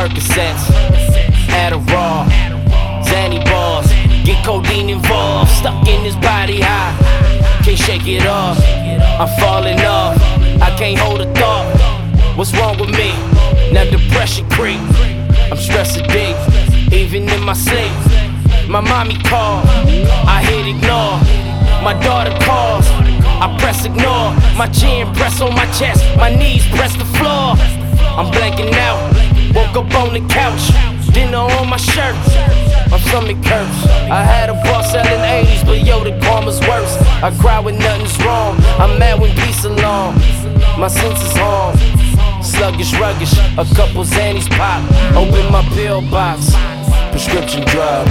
Percocets, Adderall, Zanny balls. Get codeine involved, stuck in his body high. Can't shake it off, I'm falling off. I can't hold a thought. What's wrong with me? Now depression creep. I'm stressed deep, even in my sleep. My mommy called, I hit ignore. My daughter calls, I press ignore. My chin press on my chest, my knees press the floor. I'm blanking out, woke up on the couch. Dinner on my shirt, my stomach hurts. I had a boss selling 80s, but yo, the karma's worse. I cry when nothing's wrong, I'm mad when peace along. My senses harm, sluggish, ruggish. A couple Xannies pop, open my pill box. Prescription drug.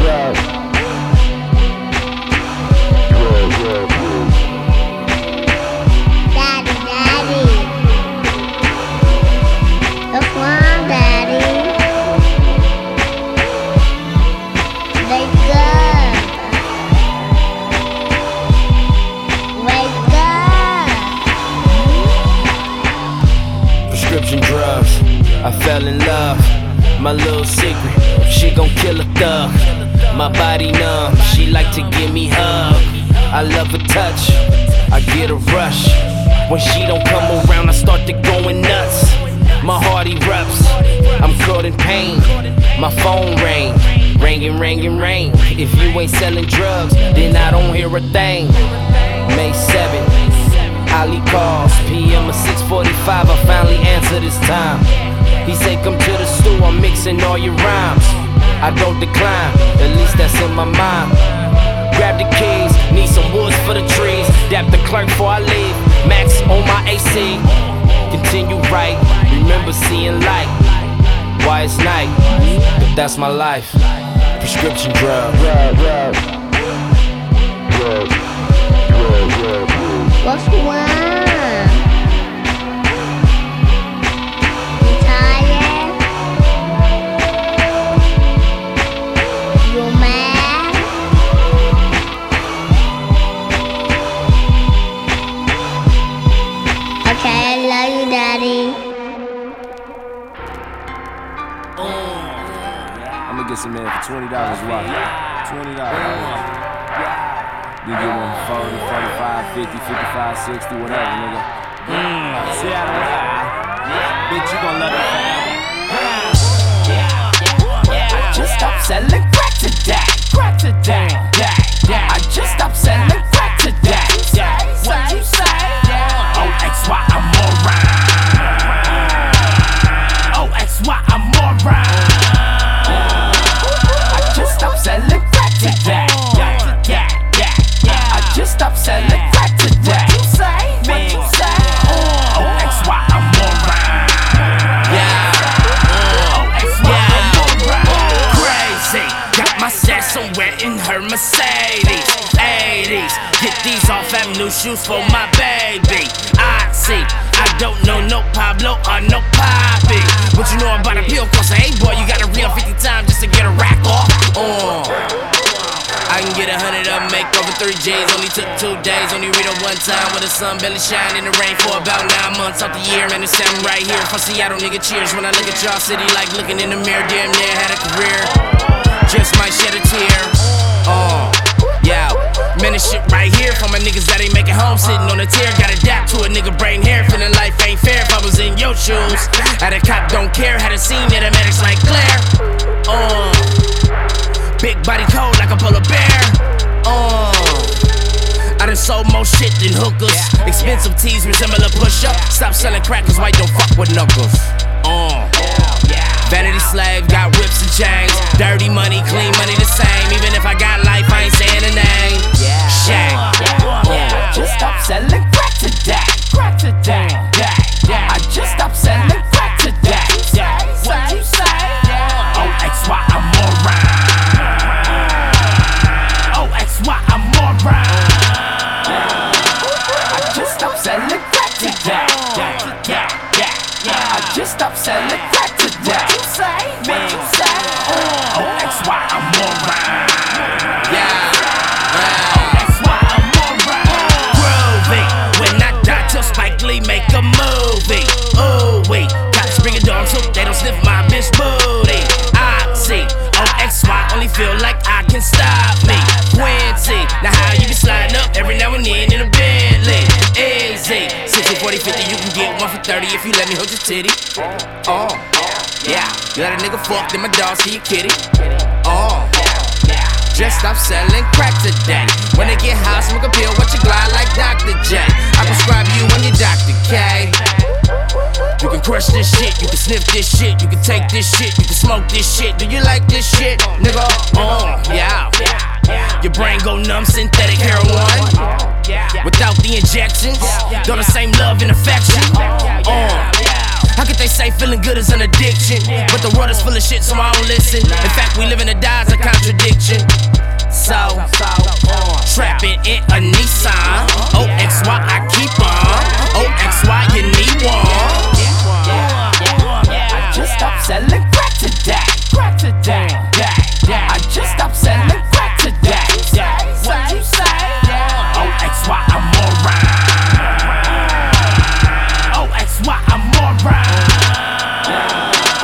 Prescription drugs, I fell in love. My little secret, she gon' kill a thug. My body numb, she like to give me hug. I love her touch, I get a rush. When she don't come around, I start to going nuts. My heart erupts, I'm caught in pain. My phone ring. If you ain't selling drugs, then I don't hear a thing. May 7th, Ali calls, PM of 6:45, I finally answer this time. He say come to the stool, I'm mixing all your rhymes. I don't decline, at least that's in my mind. Grab the keys, need some woods for the trees. Dap the clerk before I leave, max on my AC. Continue right, remember seeing light. Why it's night, but that's my life. Prescription drug. What's wrong? You tired? You mad? Okay, I love you, Daddy. I'ma get some man for $20 watch. $20. You get one 40, 45, 50, 55, 60, whatever, nigga. Seattle, bitch, you gon' love it forever. I just stopped selling crack today. I just stopped selling crack today. What you say? OXY, I'm alright. OXY, I'm alright. I just stopped selling crack today. Just stop selling crack today. What you say? OXY, I'm alright. OXY, I'm alright. Crazy, got my stash somewhere in her Mercedes. 80s, get these off Avenue shoes for my baby. I see, I don't know no Pablo or no Poppy, but you know about a pill course. Hey boy, you gotta reel 50 times just to get a rack off. I can get 100 of them, make over 3 G's. Only took 2 days, only read it one time. With the sun barely shine in the rain for about 9 months out the year. Man, it's Sam right here from Seattle, nigga, cheers. When I look at y'all city, like looking in the mirror, damn near had a career. Just might shed a tear. Yeah, man, this shit right here for my niggas that ain't making home, sitting on a tear. Got adapt to a nigga brain hair, feeling life ain't fair. If I was in your shoes, had a cop don't care, had a scene that medics like Claire. Big body cold like a polar bear. I done sold more shit than hookers. Expensive tees resemble a push-up. Stop selling crackers, white don't fuck with knuckles. Vanity slave, got whips and chains. Dirty money, clean money the same. Even if I got life, I ain't saying a name. Shame. Just stop selling crack today. I just stopped selling crack today. What you say? OXY, I'm alright. OXY, I'm alright. I just stopped selling crack today. I just stopped selling crack today. What you say? OXY, I'm alright. one for 30 if you let me hold your titty. Oh, yeah. You let a nigga fuck, then my dog see you kitty. Oh, just stop selling crack today. When they get high, smoke a pill, watch you glide like Dr. J. I prescribe you when you're Dr. K. You can crush this shit, you can sniff this shit, you can take this shit, you can smoke this shit. Do you like this shit, nigga? Yeah. Your brain go numb, synthetic heroin. Without the injections, got the same love and affection. How could they say feeling good is an addiction? But the world is full of shit, so I don't listen. In fact, we living to die is a contradiction. So, trapping in a Nissan. OXY, I keep on. OXY, you need one. I just stopped selling crack today. I just stopped selling crack today. What you say? OXY, I'm alright. OXY, I'm alright.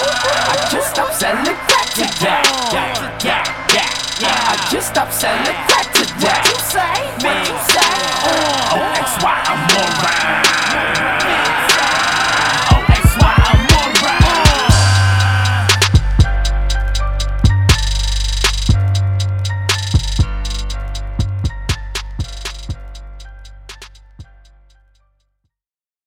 I just stopped selling crack today. I just stopped selling crack.